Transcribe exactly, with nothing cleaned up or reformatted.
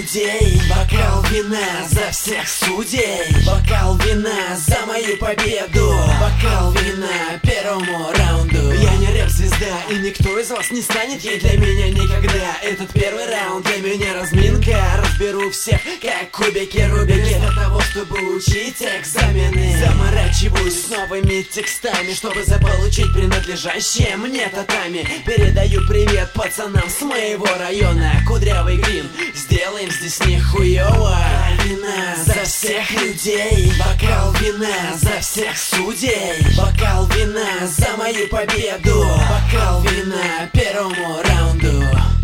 людей. Бокал вина за всех судей. Бокал вина за мою победу. Бокал вина первому раунду. Я не рэп-звезда, и никто из вас не станет ей для меня никогда. Этот первый раунд для меня разминка. Разберу всех, как кубики Рубики, для того, чтобы учить экзамены. Заморачиваюсь с новыми текстами, чтобы заполучить принадлежащее мне татами. Передаю привет пацанам с моего района. Кудрявый Грин, сделаем здесь нихуёво. Вина за всех людей. Бокал вина за всех судей. Бокал вина за мою победу. Бокал вина первому раунду.